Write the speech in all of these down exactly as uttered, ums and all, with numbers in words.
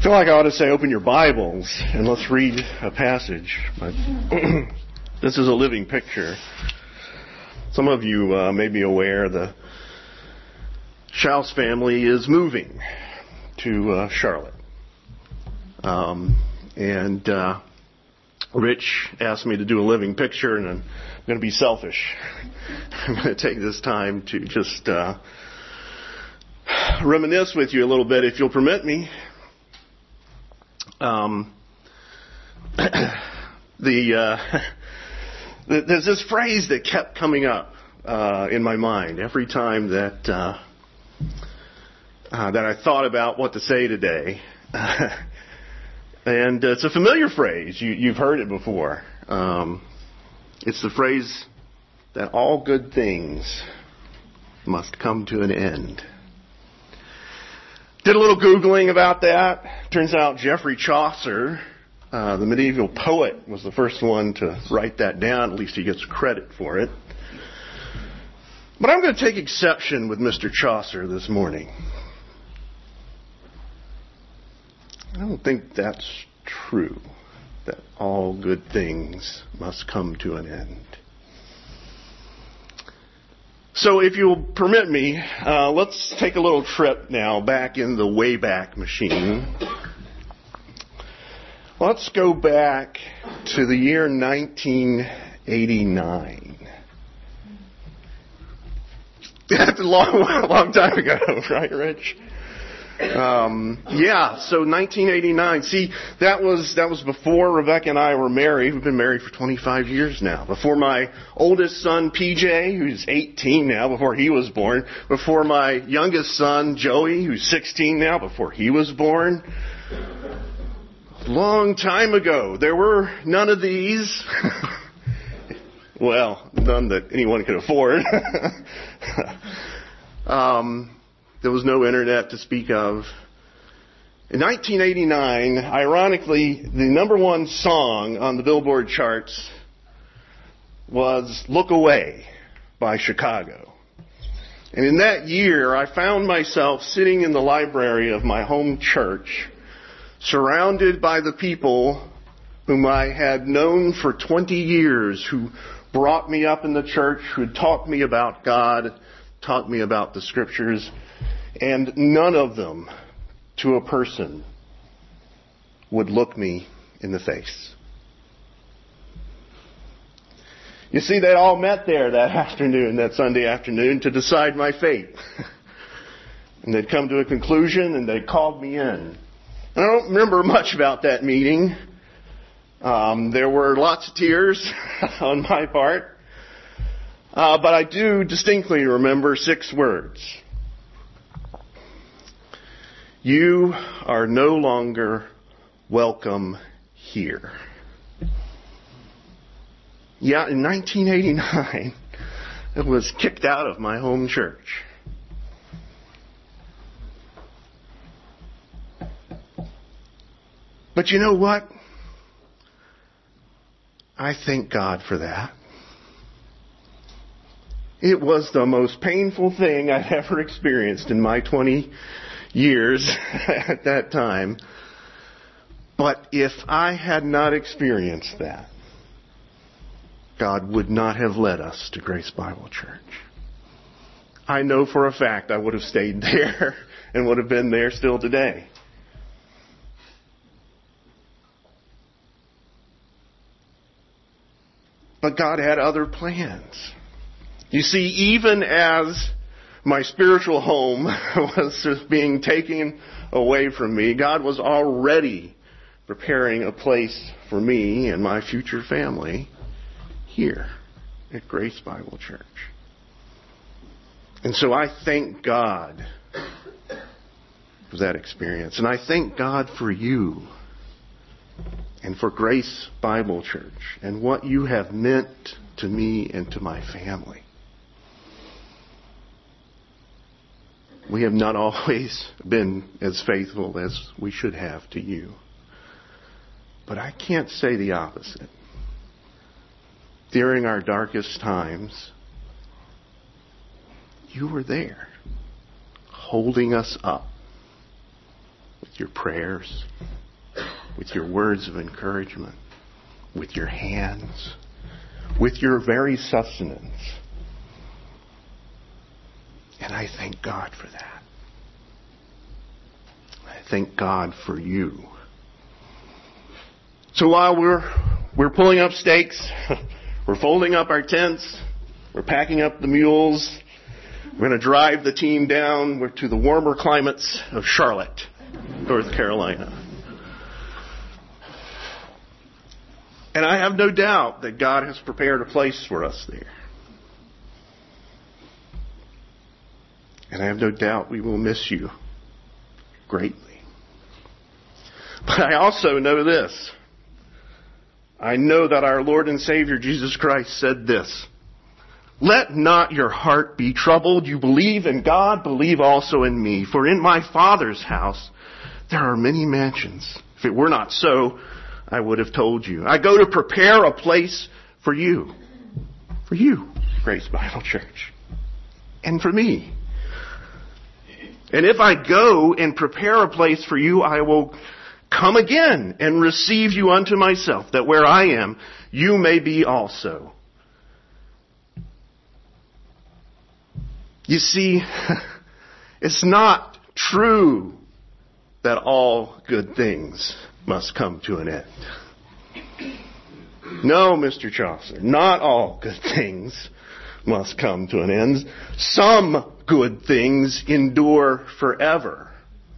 I feel like I ought to say open your Bibles and let's read a passage. But this is a living picture. Some of you uh, may be aware the Schaus family is moving to uh, Charlotte. Um, and uh, Rich asked me to do a living picture, and I'm going to be selfish. I'm going to take this time to just uh, reminisce with you a little bit, if you'll permit me. Um, the, uh, there's this phrase that kept coming up uh, in my mind every time that uh, uh, that I thought about what to say today, and it's a familiar phrase. You, you've heard it before. Um, it's the phrase that all good things must come to an end. Did a little Googling about that. Turns out Geoffrey Chaucer, uh, the medieval poet, was the first one to write that down. At least he gets credit for it. But I'm going to take exception with Mister Chaucer this morning. I don't think that's true, that all good things must come to an end. So if you'll permit me, uh, let's take a little trip now back in the Wayback Machine. Let's go back to the year nineteen eighty-nine. That's a long, long time ago, right, Rich? Um, yeah, so nineteen eighty-nine. See, that was that was before Rebecca and I were married. We've been married for twenty-five years now. Before my oldest son, P J, who's eighteen now, before he was born. Before my youngest son, Joey, who's sixteen now, before he was born. Long time ago. There were none of these. Well, none that anyone could afford. um... There was no internet to speak of. In nineteen eighty-nine, ironically, the number one song on the Billboard charts was Look Away by Chicago. And in that year, I found myself sitting in the library of my home church, surrounded by the people whom I had known for twenty years, who brought me up in the church, who had taught me about God, taught me about the Scriptures. And none of them, to a person, would look me in the face. You see, they all met there that afternoon, that Sunday afternoon, to decide my fate. And they'd come to a conclusion, and they called me in. And I don't remember much about that meeting. Um, there were lots of tears on my part. Uh, but I do distinctly remember six words. You are no longer welcome here. Yeah, in nineteen eighty-nine, I was kicked out of my home church. But you know what? I thank God for that. It was the most painful thing I've ever experienced in my twenty years at that time. But if I had not experienced that, God would not have led us to Grace Bible Church. I know for a fact I would have stayed there and would have been there still today. But God had other plans. You see, even as my spiritual home was just being taken away from me, God was already preparing a place for me and my future family here at Grace Bible Church. And so I thank God for that experience. And I thank God for you and for Grace Bible Church and what you have meant to me and to my family. We have not always been as faithful as we should have to you. But I can't say the opposite. During our darkest times, you were there, holding us up with your prayers, with your words of encouragement, with your hands, with your very sustenance. And I thank God for that. I thank God for you. So while we're we're pulling up stakes, we're folding up our tents, we're packing up the mules, we're going to drive the team down to the warmer climates of Charlotte, North Carolina. And I have no doubt that God has prepared a place for us there. And I have no doubt we will miss you greatly. But I also know this. I know that our Lord and Savior Jesus Christ said this: "Let not your heart be troubled. You believe in God, believe also in me. For in my Father's house there are many mansions. If it were not so, I would have told you. I go to prepare a place for you." For you, Grace Bible Church. And for me. "And if I go and prepare a place for you, I will come again and receive you unto myself, that where I am, you may be also." You see, it's not true that all good things must come to an end. No, Mister Chaucer, not all good things must come to an end. Some good things endure forever.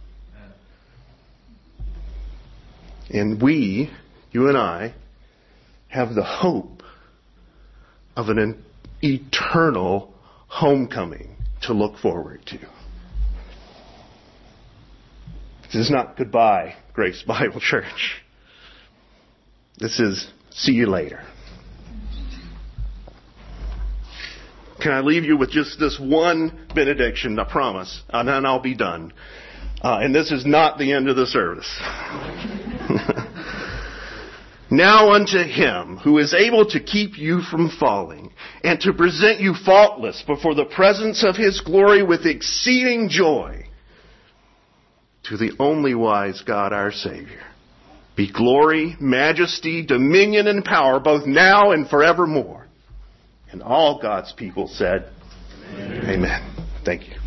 And we, you and I, have the hope of an eternal homecoming to look forward to. This is not goodbye, Grace Bible Church. This is see you later. Can I leave you with just this one benediction, I promise, and then I'll be done. Uh, and this is not the end of the service. "Now unto him who is able to keep you from falling and to present you faultless before the presence of his glory with exceeding joy, to the only wise God our Savior, be glory, majesty, dominion, and power both now and forevermore." And all God's people said, Amen. Amen. Thank you.